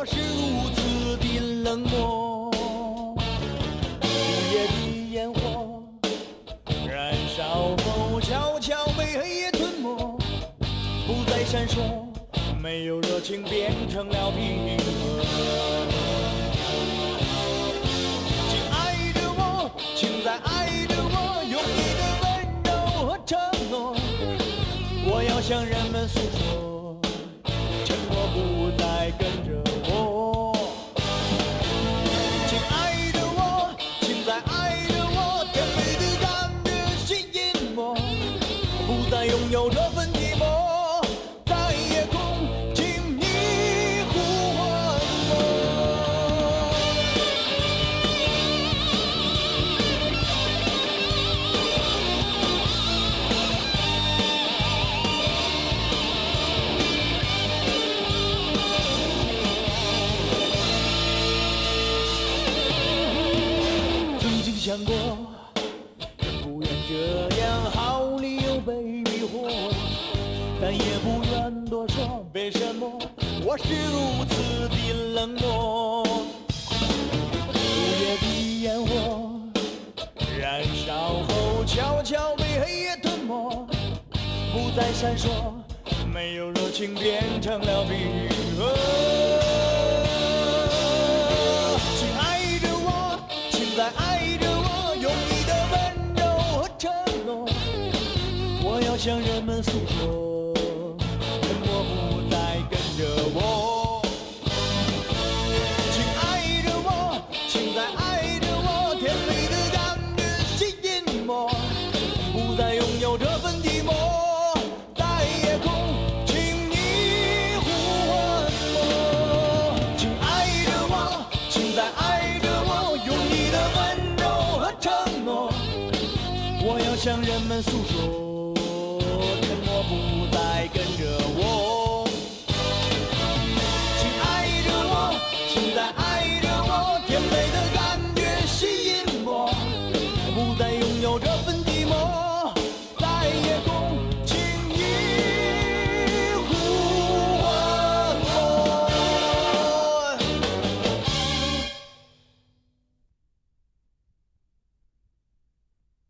我是如此的冷漠。午夜的烟火燃烧后，悄悄被黑夜吞没，不再闪烁，没有热情变成了平和。请爱着我，请再爱着我，用你的温柔和承诺。我要向人们诉说，沉默不再跟着我。请爱着我，请再爱着我，甜美的感觉吸引我，不再拥有这份寂寞，在夜空，请你呼唤我。曾经想过，人不愿这样好理由被迷惑，但也不愿多说，为什么我是如此的冷漠？午夜的烟火燃烧后，悄悄被黑夜吞没，不再闪烁，没有热情变成了冰河。请爱着我，请再爱着我，用你的温柔和承诺。我要向人们诉说，沉默不再跟着我。请爱着我，请再爱着我，甜美的感觉吸引我，不再拥有这份寂寞，在夜空，请你呼唤我。请爱着我，请再爱着我，用你的温柔和承诺。我要向人们诉说，沉默不再跟着我。请爱着我，请再爱着我，甜美的感觉吸引我，不再拥有这份